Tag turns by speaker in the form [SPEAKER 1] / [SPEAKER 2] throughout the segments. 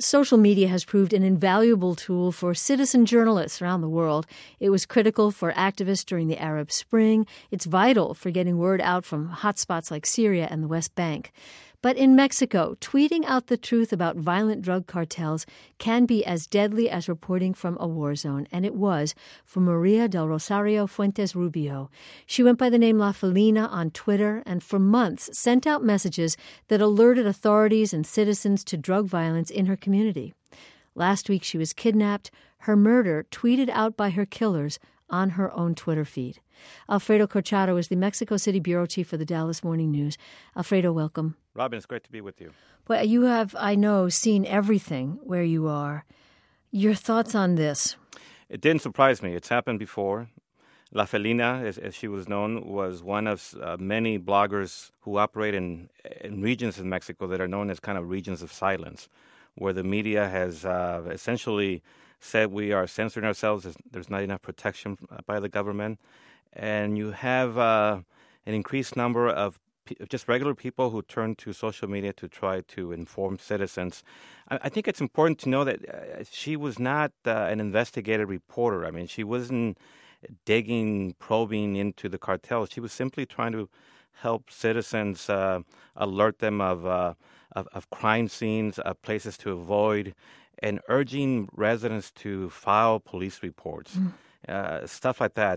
[SPEAKER 1] social media has proved an invaluable tool for citizen journalists around the world. It was critical for activists during the Arab Spring. It's vital for getting word out from hotspots like Syria and the West Bank. But in Mexico, tweeting out the truth about violent drug cartels can be as deadly as reporting from a war zone. And it was for Maria del Rosario Fuentes Rubio. She went by the name La Felina on Twitter and for months sent out messages that alerted authorities and citizens to drug violence in her community. Last week she was kidnapped, her murder tweeted out by her killers on her own Twitter feed. Alfredo Corchado is the Mexico City bureau chief for the Dallas Morning News. Alfredo, welcome.
[SPEAKER 2] Robin, it's great to be with you.
[SPEAKER 1] Well, you have, I know, seen everything where you are. Your thoughts on this?
[SPEAKER 2] It didn't surprise me. It's happened before. La Felina, as she was known, was one of many bloggers who operate in regions in Mexico that are known as kind of regions of silence, where the media has essentially said we are censoring ourselves. There's not enough protection by the government. And you have an increased number of just regular people who turn to social media to try to inform citizens. I think it's important to know that she was not an investigative reporter. I mean, she wasn't digging, probing into the cartels. She was simply trying to help citizens, alert them of crime scenes, places to avoid, and urging residents to file police reports, stuff like that.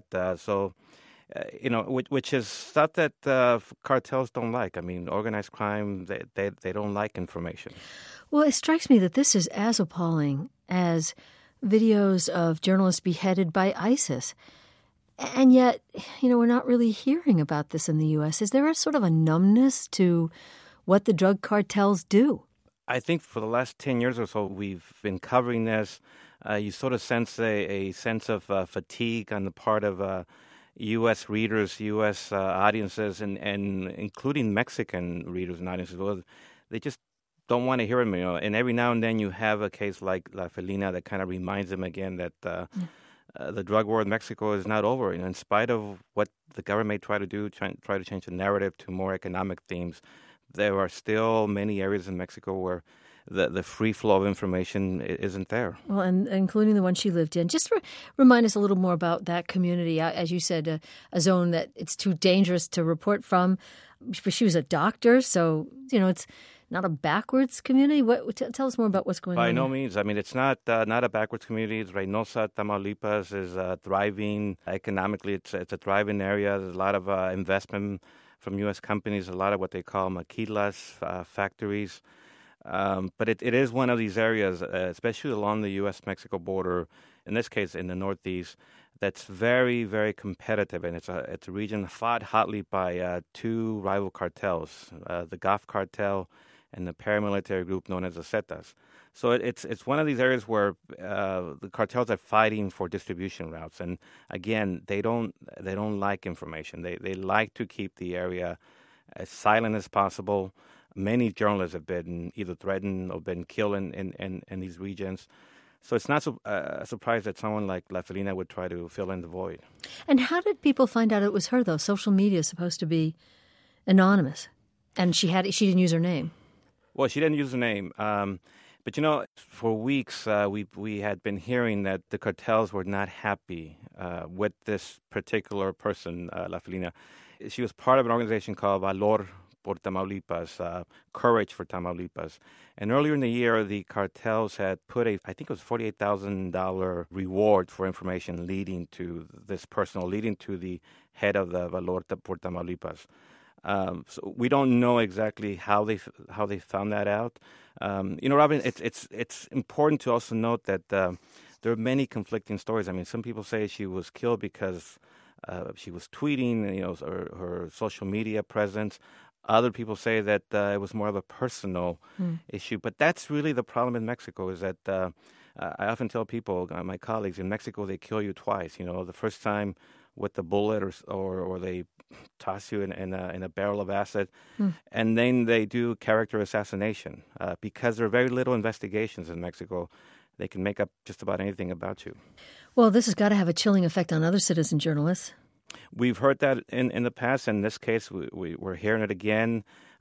[SPEAKER 2] Which is stuff that cartels don't like. I mean, organized crime, they don't like information.
[SPEAKER 1] Well, it strikes me that this is as appalling as videos of journalists beheaded by ISIS. And yet, we're not really hearing about this in the U.S. Is there a sort of a numbness to what the drug cartels do?
[SPEAKER 2] I think for the last 10 years or so, we've been covering this. You sort of sense a sense of fatigue on the part of U.S. readers, U.S. audiences, and including Mexican readers and audiences. Well, they just don't want to hear them, And every now and then you have a case like La Felina that kind of reminds them again that the drug war in Mexico is not over. In spite of what the government may try to do, try to change the narrative to more economic themes, there are still many areas in Mexico where the free flow of information isn't there. Well,
[SPEAKER 1] and including the one she lived in. Just remind us a little more about that community. As you said, a zone that it's too dangerous to report from. She was a doctor, so, it's not a backwards community. Tell us more about what's going on.
[SPEAKER 2] By no means. I mean, it's not a backwards community. It's Reynosa, Tamaulipas is thriving economically. It's a thriving area. There's a lot of investment from U.S. companies, a lot of what they call maquilas, factories. But it is one of these areas, especially along the U.S.-Mexico border, in this case in the Northeast, that's very, very competitive. And it's a region fought hotly by two rival cartels, the GAF cartel and the paramilitary group known as the Zetas. So it's one of these areas where the cartels are fighting for distribution routes. And again, they don't like information. They like to keep the area as silent as possible. Many journalists have been either threatened or been killed in these regions. So it's not a surprise that someone like La Felina would try to fill in the void.
[SPEAKER 1] And how did people find out it was her, though? Social media is supposed to be anonymous. And she didn't use her name.
[SPEAKER 2] Well, she didn't use her name. But, for weeks we had been hearing that the cartels were not happy with this particular person, La Felina. She was part of an organization called Valor por Tamaulipas, Courage for Tamaulipas. And earlier in the year, the cartels had put I think it was $48,000 reward for information leading to this person, leading to the head of the Valor por Tamaulipas. So we don't know exactly how they found that out. Robin, it's important to also note that there are many conflicting stories. I mean, some people say she was killed because she was tweeting, her social media presence. Other people say that it was more of a personal issue. But that's really the problem in Mexico is that I often tell people, my colleagues, in Mexico, they kill you twice. The first time with the bullet or they toss you in a barrel of acid. And then they do character assassination. Because there are very little investigations in Mexico, they can make up just about anything about you.
[SPEAKER 1] Well, this has got to have a chilling effect on other citizen journalists.
[SPEAKER 2] We've heard that in the past. In this case, we're hearing it again.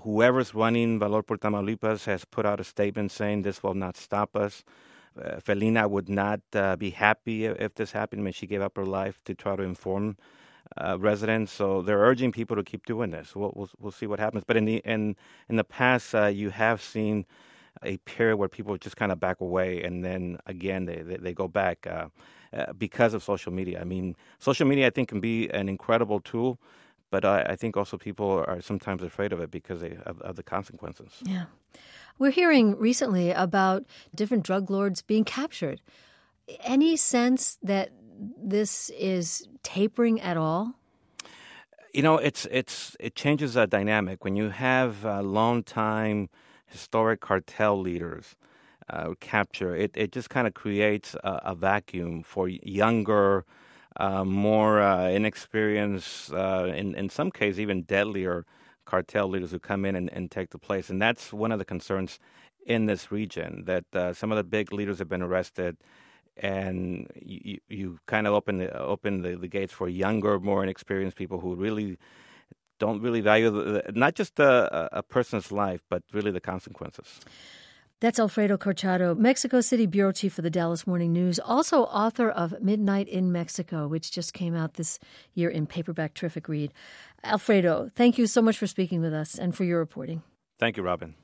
[SPEAKER 2] Whoever's running Valor por Tamaulipas has put out a statement saying this will not stop us. Felina would not be happy if this happened. I mean, she gave up her life to try to inform residents. So they're urging people to keep doing this. We'll see what happens. But in the past, you have seen a period where people just kind of back away, and then again they go back because of social media. I mean, social media I think can be an incredible tool, but I think also people are sometimes afraid of it because of the consequences.
[SPEAKER 1] Yeah. We're hearing recently about different drug lords being captured. Any sense that this is tapering at all?
[SPEAKER 2] You know, it changes a dynamic when you have long-time historic cartel leaders capture. It just kind of creates a vacuum for younger, more inexperienced, in some cases even deadlier cartel leaders who come in and take the place. And that's one of the concerns in this region, that some of the big leaders have been arrested, and you kind of open the gates for younger, more inexperienced people who really don't really value not just a person's life, but really the consequences.
[SPEAKER 1] That's Alfredo Corchado, Mexico City bureau chief for the Dallas Morning News, also author of Midnight in Mexico, which just came out this year in paperback. Terrific read. Alfredo, thank you so much for speaking with us and for your reporting.
[SPEAKER 2] Thank you, Robin.